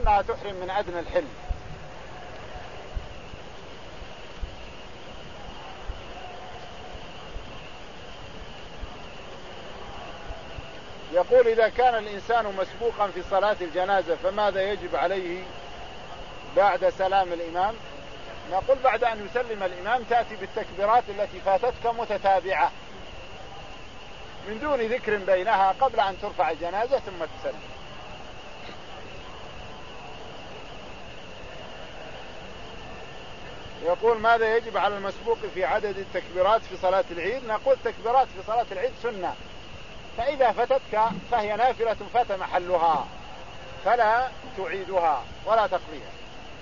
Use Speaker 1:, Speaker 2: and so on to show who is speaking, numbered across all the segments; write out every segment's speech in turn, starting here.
Speaker 1: فإنها تحرم من أدنى الحل. يقول: إذا كان الإنسان مسبوقا في صلاة الجنازة فماذا يجب عليه بعد سلام الإمام؟ نقول: بعد أن يسلم الإمام تأتي بالتكبيرات التي فاتتك متتابعة من دون ذكر بينها قبل أن ترفع الجنازة ثم تسلم. يقول: ماذا يجب على المسبوق في عدد التكبيرات في صلاة العيد؟ نقول: تكبيرات في صلاة العيد سنة، فإذا فتتك فهي نافلة فات محلها فلا تعيدها ولا تقضيها.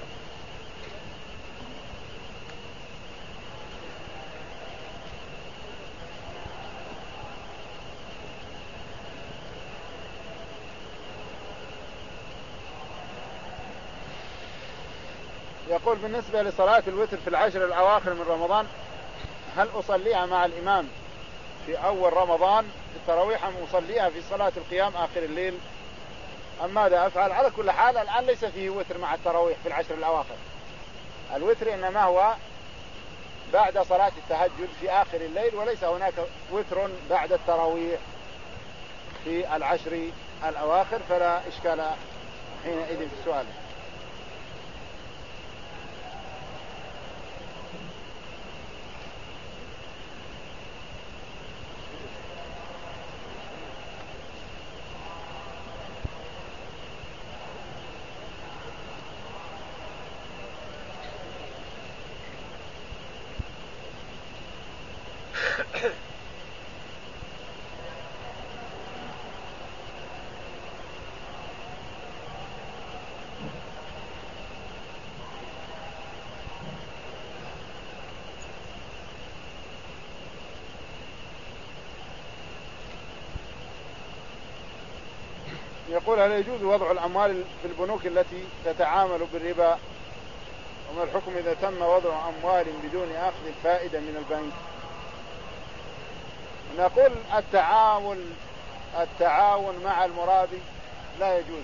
Speaker 1: يقول: بالنسبة لصلاة الوتر في العشر الأواخر من رمضان، هل أصليها مع الإمام في أول رمضان في التراويح أم أصليها في صلاة القيام آخر الليل أم ماذا أفعل؟ على كل حال الآن ليس فيه وتر مع التراويح في العشر الأواخر، الوتر إنما هو بعد صلاة التهجد في آخر الليل، وليس هناك وتر بعد التراويح في العشر الأواخر، فلا إشكال حينئذ في السؤال. يقول: هل يجوز وضع الأموال في البنوك التي تتعامل بالربا؟ وما الحكم إذا تم وضع أموال بدون أخذ الفائدة من البنك؟ نقول: التعاون مع المرابي لا يجوز،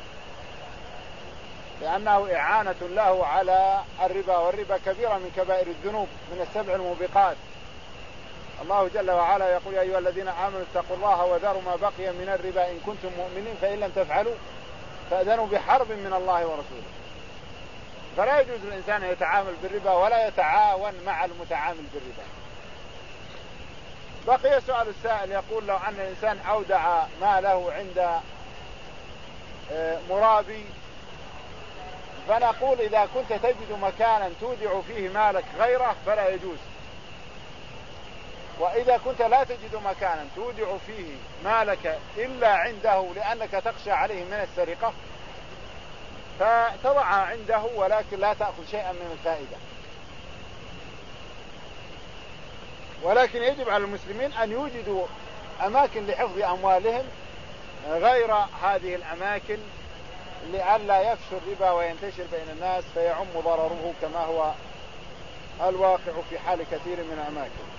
Speaker 1: لأنه إعانة له على الربا، والربا كبيرة من كبائر الذنوب من السبع الموبقات. الله جل وعلا يقول: يا أيها الذين آمنوا اتقوا الله وذروا ما بقي من الربا إن كنتم مؤمنين فإن لم تفعلوا فأذنوا بحرب من الله ورسوله. فلا يجوز للإنسان أن يتعامل بالربا ولا يتعاون مع المتعامل بالربا. بقي سؤال السائل يقول: لو أن الإنسان أودع ماله عند مرابي، فنقول: إذا كنت تجد مكانا تودع فيه مالك غيره فلا يجوز، وإذا كنت لا تجد مكانا تودع فيه مالك إلا عنده لأنك تخشى عليه من السرقة فتضعها عنده، ولكن لا تأخذ شيئا من الفائدة. ولكن يجب على المسلمين أن يوجدوا أماكن لحفظ أموالهم غير هذه الأماكن لئلا يفشو الربا وينتشر بين الناس فيعم ضرره كما هو الواقع في حال كثير من الأماكن.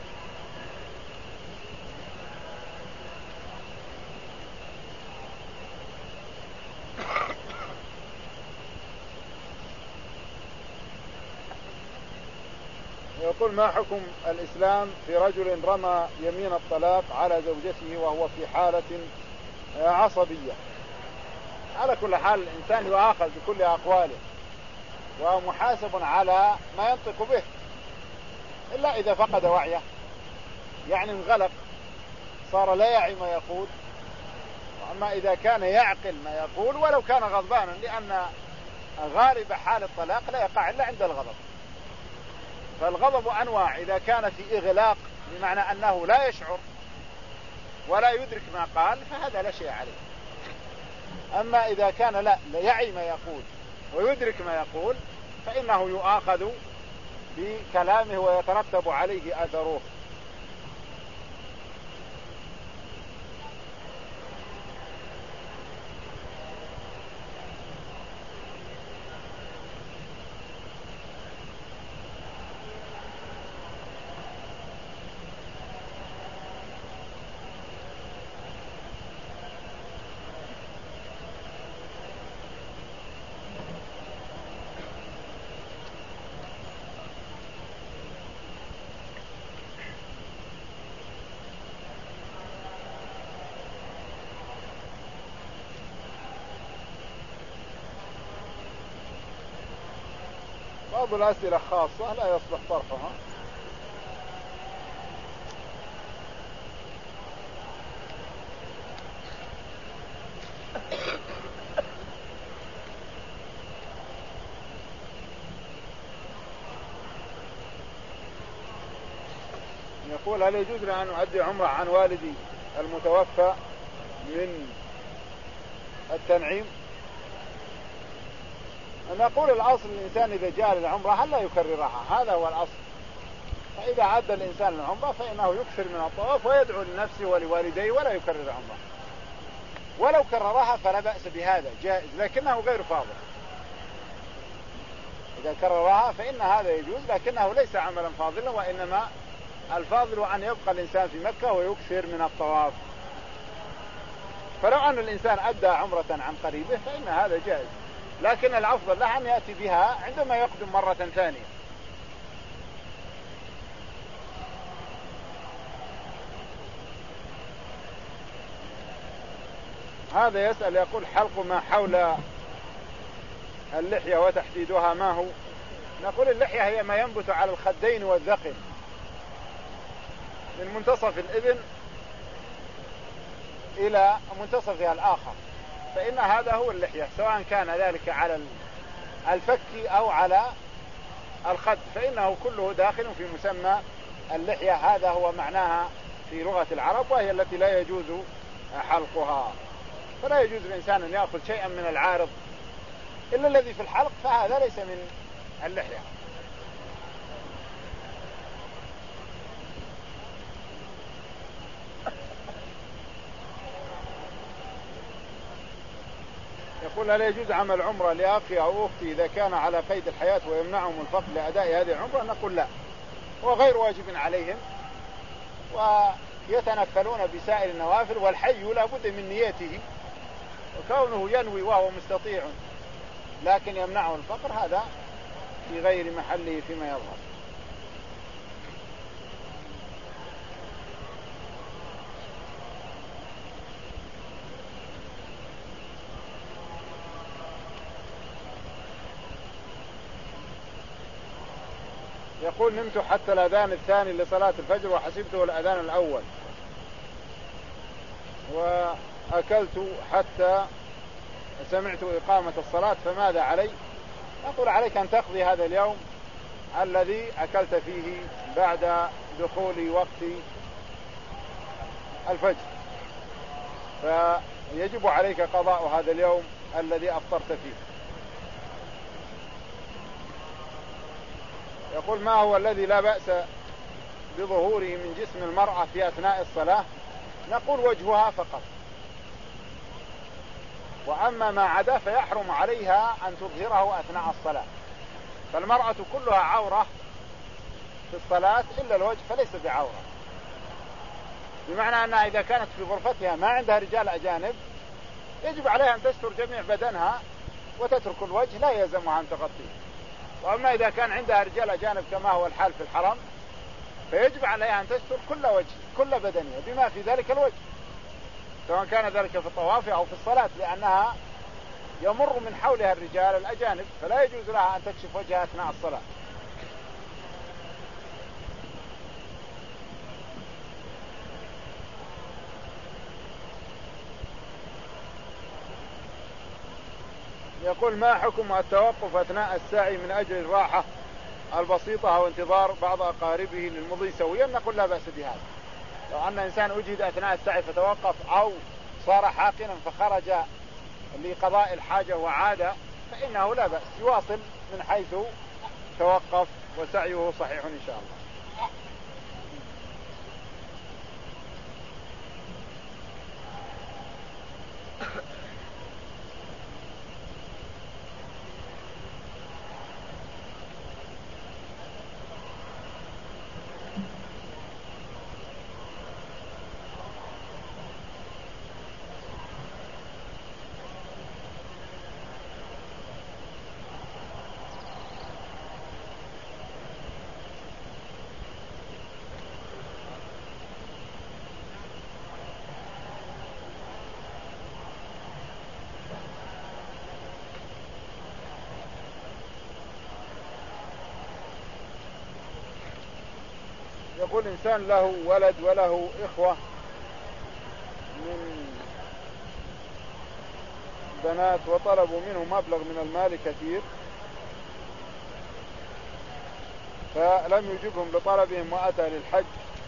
Speaker 1: يقول: ما حكم الإسلام في رجل رمى يمين الطلاق على زوجته وهو في حالة عصبية؟ على كل حال الإنسان يؤاخذ بكل أقواله ومحاسب على ما ينطق به، إلا إذا فقد وعيه، يعني انغلق صار لا يعي ما يقول. أما إذا كان يعقل ما يقول ولو كان غضبانا، لأن غالب حال الطلاق لا يقع إلا عند الغضب، فالغضب أنواع. إذا كان في إغلاق بمعنى أنه لا يشعر ولا يدرك ما قال فهذا لا شيء عليه. أما إذا كان لا يعي ما يقول ويدرك ما يقول فإنه يؤاخذ بكلامه ويترتب عليه أثره. بعض الأسئلة خاصة لا يصلح طرحها. يقول: هل يجوز لي أن أؤدي عمرة عن والدي المتوفى من التنعيم؟ أنا أقول الأصل الإنسان إذا جاء للعمرة هل لا يكررها، هذا هو الأصل. فإذا عد الإنسان للعمرة فإنه يكثر من الطواف ويدعو لنفسه ولوالديه ولا يكرر عمرة. ولو كررها فلا بأس بهذا، جائز، لكنه غير فاضل. إذا كررها فإن هذا يجوز، لكنه ليس عملا فاضلا، وإنما الفاضل أن يبقى الإنسان في مكة ويكثر من الطواف. فلو أن الإنسان أدى عمرة عن قريبه فإن هذا جائز، لكن الأفضل له أن يأتي بها عندما يقدم مرة ثانية. هذا يسأل يقول: حلق ما حول اللحية وتحديدها ما هو؟ نقول اللحية هي ما ينبت على الخدين والذقن من منتصف الإذن إلى منتصفها الآخر، فإن هذا هو اللحية، سواء كان ذلك على الفك أو على الخد، فإنه كله داخل في مسمى اللحية. هذا هو معناها في لغة العرب، وهي التي لا يجوز حلقها. فلا يجوز الإنسان أن يأخذ شيئا من العارض إلا الذي في الحلق، فهذا ليس من اللحية. يقول: هل يجوز عمل عمرة لأخي أو أختي إذا كان على قيد الحياة ويمنعهم الفقر لأداء هذه العمرة؟ نقول لا، هو غير واجب عليهم ويتنفلون بسائر النوافل، والحي لا بد من نيته، وكونه ينوي وهو مستطيع لكن يمنعه الفقر هذا في غير محله فيما يظهر. يقول: نمت حتى الأذان الثاني لصلاة الفجر وحسبته الأذان الأول، وأكلت حتى سمعت إقامة الصلاة، فماذا علي؟ أقول: عليك أن تقضي هذا اليوم الذي أكلت فيه بعد دخول وقت الفجر، فيجب عليك قضاء هذا اليوم الذي أفطرت فيه. يقول: ما هو الذي لا بأس بظهوره من جسم المرأة في أثناء الصلاة؟ نقول: وجهها فقط، وأما ما عدا فيحرم عليها أن تظهره أثناء الصلاة. فالمرأة كلها عورة في الصلاة إلا الوجه فليس بعورة، بمعنى أنها إذا كانت في غرفتها ما عندها رجال أجانب يجب عليها أن تستر جميع بدنها وتترك الوجه، لا يلزمها أن تغطيه. وأما إذا كان عندها رجال أجانب كما هو الحال في الحرم فيجب عليها أن تستر كل وجه كل بدنها بما في ذلك الوجه، سواء كان ذلك في الطواف أو في الصلاة، لأنها يمر من حولها الرجال الأجانب، فلا يجوز لها أن تكشف وجهها أثناء الصلاة. يقول: ما حكم التوقف أثناء السعي من أجل الراحة البسيطة أو انتظار بعض أقاربه للمضي سويا؟ نقول: لا بأس بهذا. لو أن إنسان أجهد أثناء السعي فتوقف أو صار حاقنا فخرج لقضاء الحاجة وعاد فإنه لا بأس، يواصل من حيث توقف وسعيه صحيح إن شاء الله. يقول إنسان له ولد وله إخوة من بنات وطلبوا منه مبلغ من المال كثير، فلم يجبهم لطلبهم وأتى للحج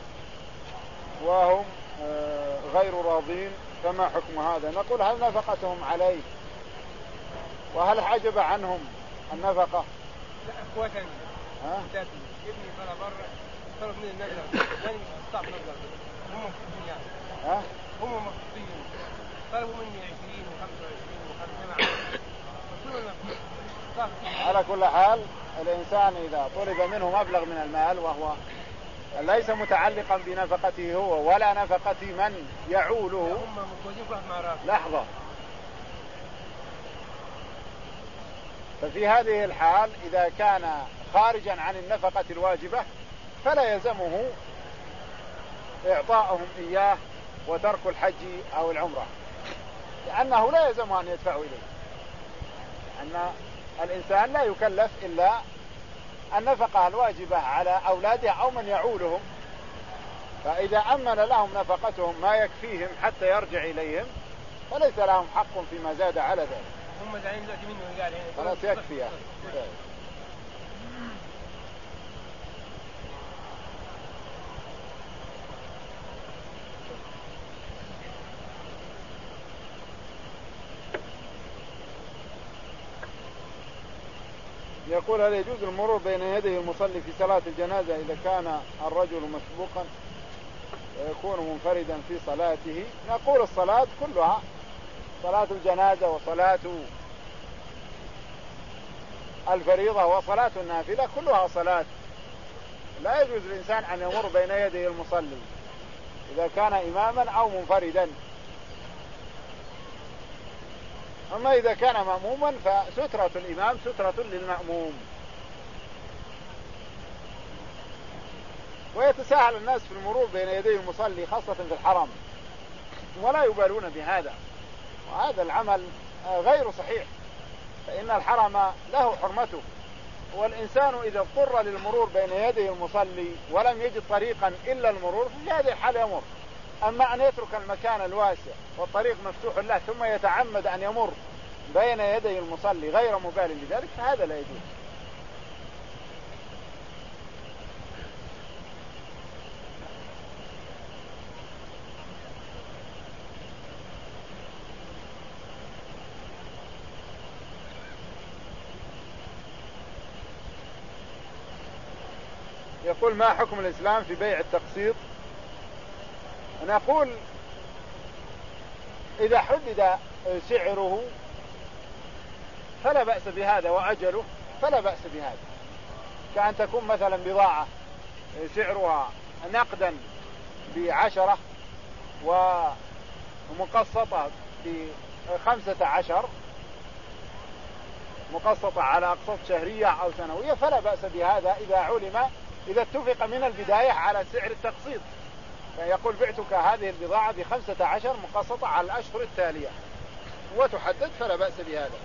Speaker 1: وهم غير راضين، فما حكم هذا؟ نقول هل نفقتهم عليه وهل حجب عنهم النفقة؟
Speaker 2: لا أخوة ابني طلب برا، طلب من المبلغ يعني مستطاع مبلغ، هم مخطوطين يعني هم مخطوطين، طلبوا مني 20 و25 و25.
Speaker 1: على كل حال الإنسان إذا طلب منه مبلغ من المال وهو ليس متعلقا بنفقته هو ولا نفقة من يعوله، لحظة، ففي هذه الحال إذا كان خارجا عن النفقة الواجبة فلا يلزمه إعطاءهم إياه وترك الحج أو العمرة، لأنه لا يلزم أن يدفعوا إليه، أن الإنسان لا يكلف إلا النفقة الواجبة على أولاده أو من يعولهم، فإذا أمن لهم نفقتهم ما يكفيهم حتى يرجع إليهم فليس لهم حق فيما زاد على ذلك.
Speaker 2: هم زعيم ذاتي منه قال يعني
Speaker 1: خلاص يكفي يعني. يقول هل يجوز المرور بين يديه المصلي في صلاة الجنازة إذا كان الرجل مسبوقا ويكون منفردا في صلاته؟ نقول الصلاة كلها، صلاة الجنازة وصلاة الفريضة وصلاة النافلة كلها صلاة، لا يجوز للإنسان أن يمر بين يديه المصلي إذا كان إماما أو منفردا. أما إذا كان مأموما فسترة الإمام سترة للمأموم. ويتساهل الناس في المرور بين يدي المصلي خاصة في الحرم ولا يبالون بهذا، وهذا العمل غير صحيح، فإن الحرم له حرمته، والإنسان إذا اضطر للمرور بين يدي المصلي ولم يجد طريقا إلا المرور في هذه الحال يمر. أما أن يترك المكان الواسع والطريق مفتوح له ثم يتعمد أن يمر بين يدي المصلي غير مبال بذلك فهذا لا يجوز. يقول ما حكم الإسلام في بيع التقسيط؟ أنا أقول إذا حدد سعره فلا بأس بهذا وأجله فلا بأس بهذا، كأن تكون مثلا بضاعة سعرها نقدا ب10 ومقسطة ب15 مقسطة على أقساط شهرية أو سنوية فلا بأس بهذا إذا علم، إذا اتفق من البداية على سعر التقسيط، فيقول بعتك هذه البضاعة ب15 مقسطة على الأشهر التالية وتحدد فلا بأس بهذا.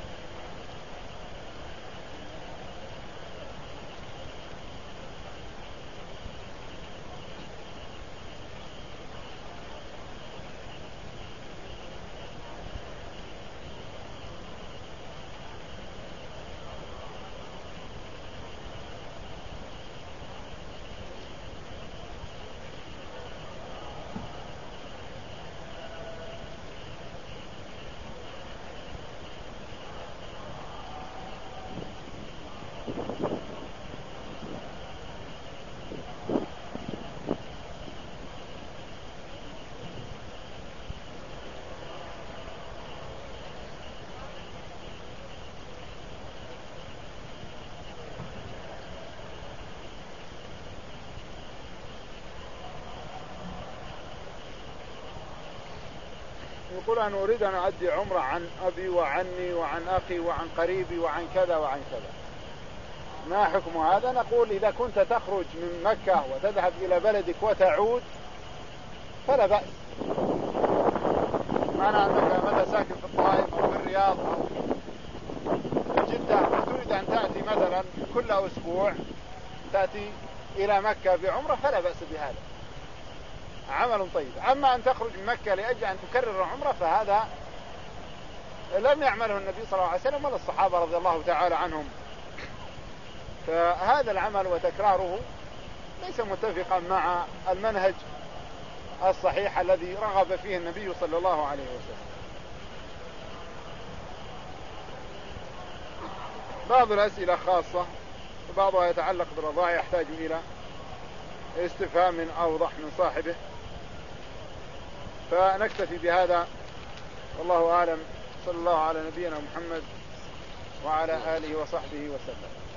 Speaker 1: يقول أنا أريد أن أؤدي عمرة عن أبي وعني وعن أخي وعن قريبي وعن كذا وعن كذا، ما حكم هذا؟ نقول إذا كنت تخرج من مكة وتذهب إلى بلدك وتعود فلا بأس، معنى أنك مثلا ساكن في الطائف أو في الرياض أو في جدة وتريد أن تأتي مثلا كل أسبوع تأتي إلى مكة بعمرة فلا بأس بهذا، عمل طيب. أما أن تخرج من مكة لأجل أن تكرر عمرة فهذا لم يعمله النبي صلى الله عليه وسلم ولا الصحابة رضي الله تعالى عنهم. فهذا العمل وتكراره ليس متفقا مع المنهج الصحيح الذي رغب فيه النبي صلى الله عليه وسلم. بعض الأسئلة خاصة وبعضها يتعلق بالرضاعة يحتاج إلى استفهام أوضح من صاحبه، فنكتفي بهذا والله أعلم. صلى الله على نبينا محمد وعلى آله وصحبه وسلم.